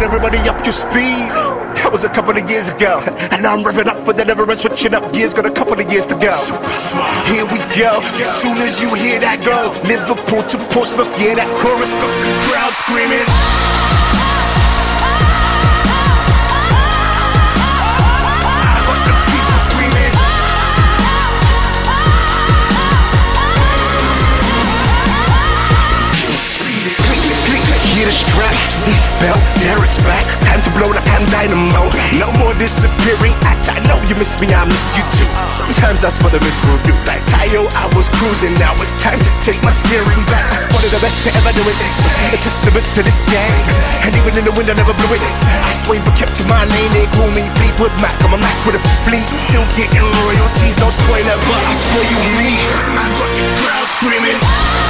everybody up your speed. That was a couple of years ago, and now I'm revving up for the never end, switching up gears, got a couple of years to go. Here we go, soon as you hear that go, Liverpool to Portsmouth, yeah, that chorus got the crowd screaming. I got the people screaming. Hear the strap, seatbelt, there it's back. Time to blow like I'm dynamo. No more disappearing act. I know you missed me, I missed you too. Sometimes that's what the miss will do. Like Tayo, I was cruising, now it's time to take my steering back. One of the best to ever do it. A testament to this game. And even in the wind I never blew it. I swayed but kept to my lane. They call me Fleetwood Mac. I'm a Mac with a fleet. Still getting royalties, no spoiler, but I spoil you me. I got the crowd screaming.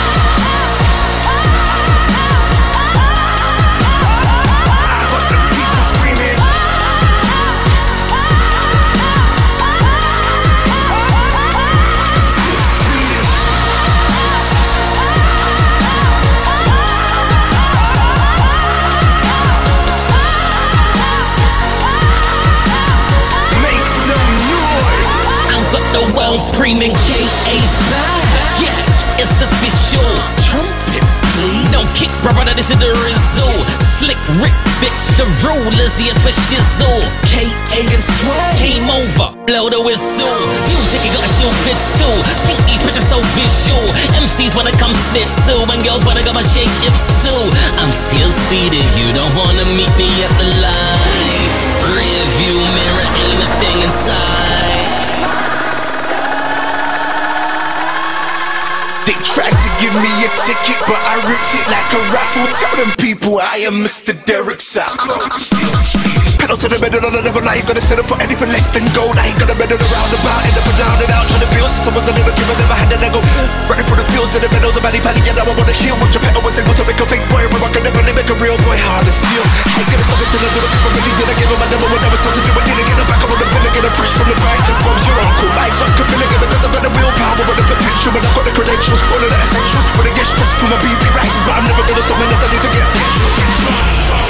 The world screaming, KA's back. Yeah, it's official. Trumpets, please. No kicks, bro, brother, this is the result. Slick Rick, bitch, the rulers here for shizzle. KA and Swag came over, blow the whistle. Music, you gotta show fit too. Paint these pictures so visual. MCs wanna come snip too, and girls wanna come and shake hips too. I'm still speeding, you don't wanna meet me at the line. Rear view mirror, ain't a thing inside. They tried to give me a ticket, but I ripped it like a raffle. Tell them people I am Mr. Derek Sack. Pedal to the metal on the level, I ain't gonna settle for anything less than gold. I ain't gonna meddle around about, end up and down and out. Trying to build since I was a little kid, I never had an ego. Running through the fields and the meadows of Valley Valley, and now I wanna heal. With your pedal was able to make a fake boy, but I can never make a real boy hard to steal. I ain't gonna stop it till I do the people really did. I gave him my number when I was told to do it. Did I get it back up on the bill and get it fresh from the bag? Bob's your uncle, Mike's up, can feel it because I've got the willpower and the potential, but I've got the credentials, all of the essentials. When I get stressed from my BP rises, but I'm never gonna stop unless I need to get